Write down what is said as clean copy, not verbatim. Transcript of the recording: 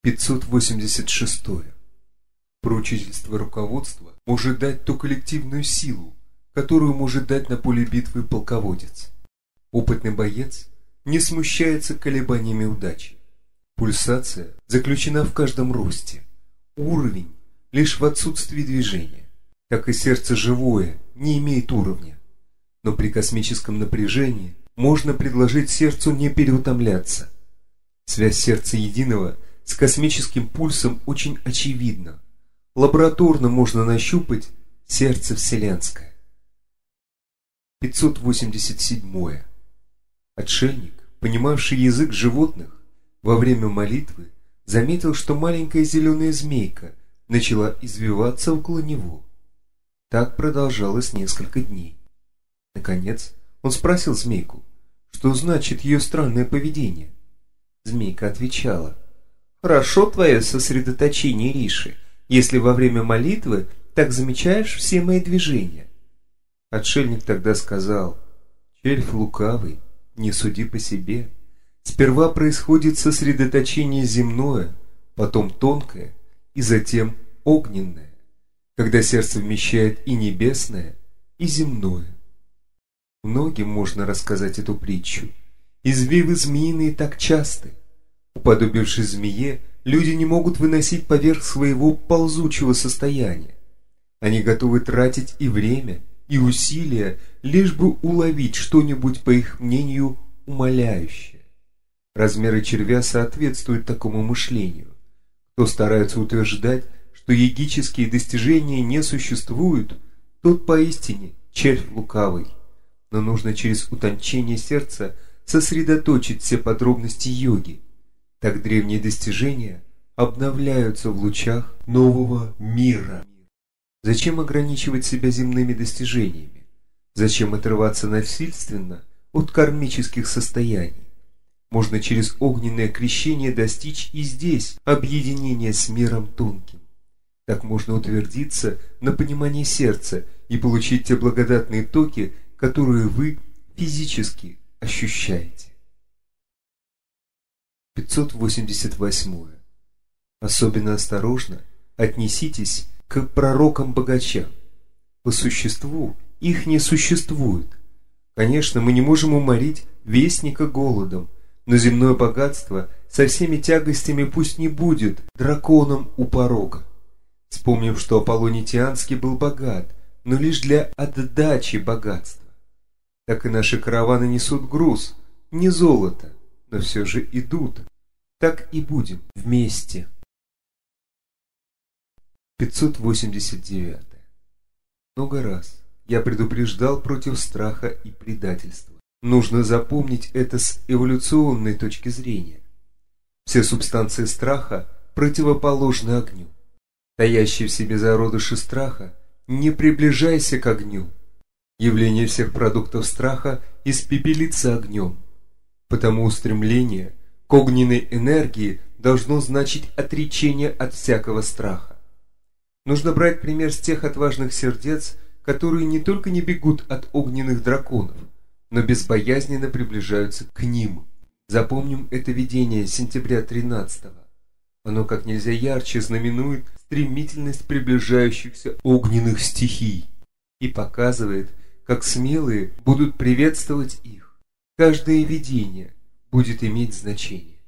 586. Поручительство руководства может дать ту коллективную силу, которую может дать на поле битвы полководец. Опытный боец не смущается колебаниями удачи. Пульсация заключена в каждом росте. Уровень лишь в отсутствии движения. Так и сердце живое не имеет уровня. Но при космическом напряжении можно предложить сердцу не переутомляться. Связь сердца единого с космическим пульсом очень очевидна. Лабораторно можно нащупать сердце вселенское. 587. Отшельник, понимавший язык животных, во время молитвы заметил, что маленькая зеленая змейка начала извиваться около него. Так продолжалось несколько дней. Наконец он спросил змейку, что значит ее странное поведение. Змейка отвечала: «Хорошо твое сосредоточение, Риши, если во время молитвы так замечаешь все мои движения». Отшельник тогда сказал: «Червь лукавый, не суди по себе. Сперва происходит сосредоточение земное, потом тонкое и затем огненное, когда сердце вмещает и небесное, и земное». Многим можно рассказать эту притчу. Извивы змеиные так часты. Уподобившись змее, люди не могут выносить поверх своего ползучего состояния. Они готовы тратить и время, и усилия, лишь бы уловить что-нибудь, по их мнению, умаляющее. Размеры червя соответствуют такому мышлению. Кто старается утверждать, что йогические достижения не существуют, тот поистине червь лукавый. Но нужно через утончение сердца сосредоточить все подробности йоги. Так древние достижения обновляются в лучах нового мира. Зачем ограничивать себя земными достижениями? Зачем отрываться насильственно от кармических состояний? Можно через огненное крещение достичь и здесь объединения с миром тонким. Так можно утвердиться на понимании сердца и получить те благодатные токи, которые вы физически ощущаете. 588. Особенно осторожно отнеситесь к пророкам-богачам. По существу их не существует. Конечно, мы не можем уморить вестника голодом, но земное богатство со всеми тягостями пусть не будет драконом у порога. Вспомним, что Аполлоний Тианский был богат, но лишь для отдачи богатства. Так и наши караваны несут груз, не золото, но все же идут. Так и будем вместе. 589. Много раз я предупреждал против страха и предательства. Нужно запомнить это с эволюционной точки зрения. Все субстанции страха противоположны огню. Таящие в себе зародыши страха, не приближайся к огню. Явление всех продуктов страха испепелится огнем. Потому устремление к огненной энергии должно значить отречение от всякого страха. Нужно брать пример с тех отважных сердец, которые не только не бегут от огненных драконов, но безбоязненно приближаются к ним. Запомним это видение сентября 13-го. Оно как нельзя ярче знаменует стремительность приближающихся огненных стихий и показывает, как смелые будут приветствовать их. Каждое видение будет иметь значение.